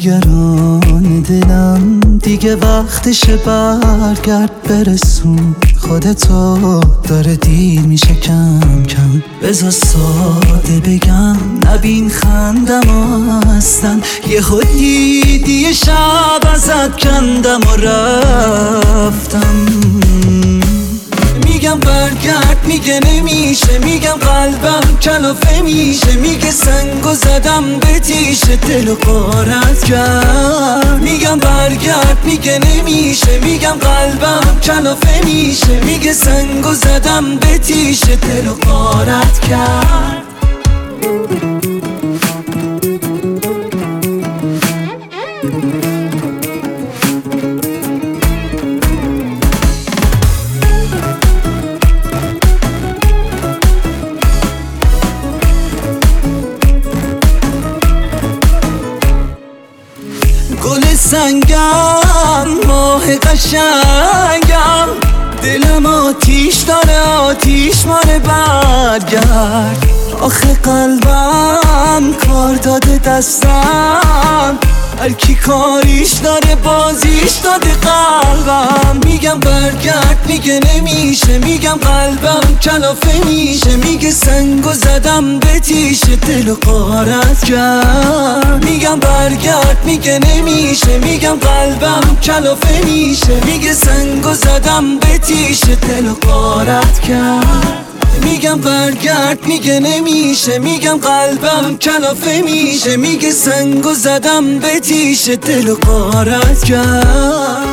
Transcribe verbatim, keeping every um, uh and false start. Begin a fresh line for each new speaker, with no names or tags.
نگران دلم، دیگه وقتشه برگرد برسون خودتو، داره دیر میشه کم کم. بذار ساده بگم نبین خندم اصلا، یه خود دیدی شب ازت کندم و رفتم. میگم برگرد میگه نمیشه، میگم قلبم کلافه میشه، میگه سنگو زدم به تیشه دل و غارت کرد. میگم برگرد میگه نمیشه، میگم قلبم کلافه میشه، میگه سنگو زدم به تیشه دل و غارت کرد. گل سنگم ماه قشنگم، دلم آتیش داره آتیش ماره برگرد. آخه قلبم کار داده دستم، هر کی کاریش داره بازیش داده قلبم. میگم برگرد میگه نمیشه، میگم قلبم کلافه میشه، میگه سنگو زدم به تیشه دل و غارت کرد. میگم برگرد میگه نمیشه، میگم قلبم کلافه میشه، میگه سنگو زدم به تیشه دل و غارت کرد. میگم برگرد میگه نمیشه، میگم قلبم کلافه میشه، میگه سنگو زدم به تیشه دل و غارت کرد.